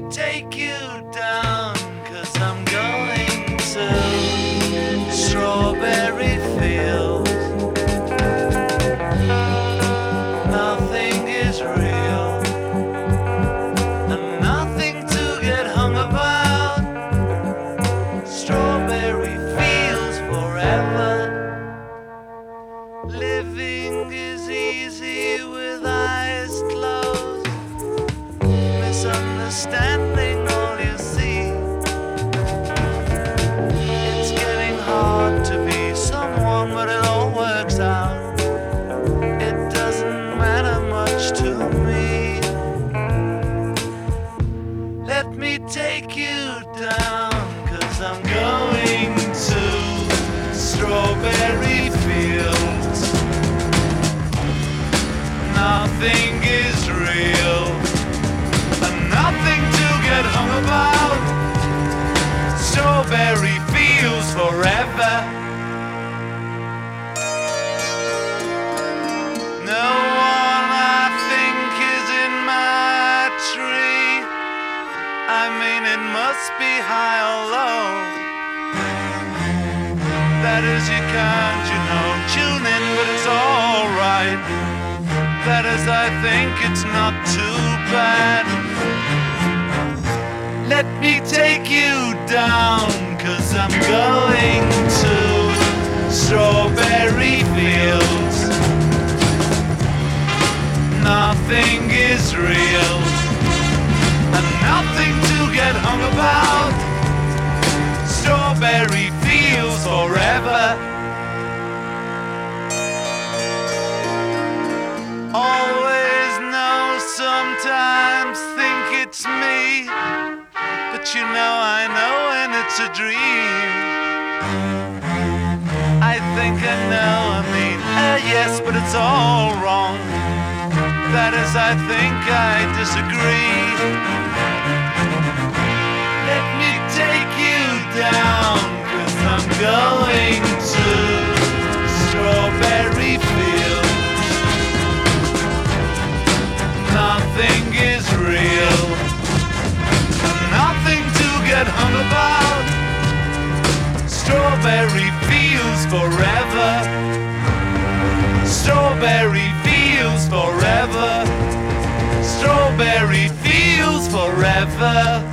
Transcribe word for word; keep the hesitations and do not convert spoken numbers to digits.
take you down, 'cause I'm going to strawberry fields. Nothing is real, and nothing to get hung about. Strawberry fields forever. Living is easy with eyes closed. Misunderstanding all you see. It's getting hard to be someone, but it all works out. It doesn't matter much to me. Let me take you down, 'cause I'm going to strawberry fields. Nothing is real, and nothing to get hung about. Strawberry fields forever. No one I think is in my tree. I mean, it must be high or low. That is, you can't, you know, tune in, but it's alright. That is, I think it's not too bad. Let me take you down, 'cause I'm going to strawberry fields. Nothing is real, and nothing to get hung about. Strawberry fields forever. Always know, sometimes think it's me, but you know I know when it's a dream. I think I know, I mean, uh, yes, but it's all wrong. That is, I think I disagree. Let me take you down, 'cause I'm going to strawberry fields. Nothing is real, and nothing to get hung about. Strawberry fields forever. Strawberry fields forever. Strawberry fields forever.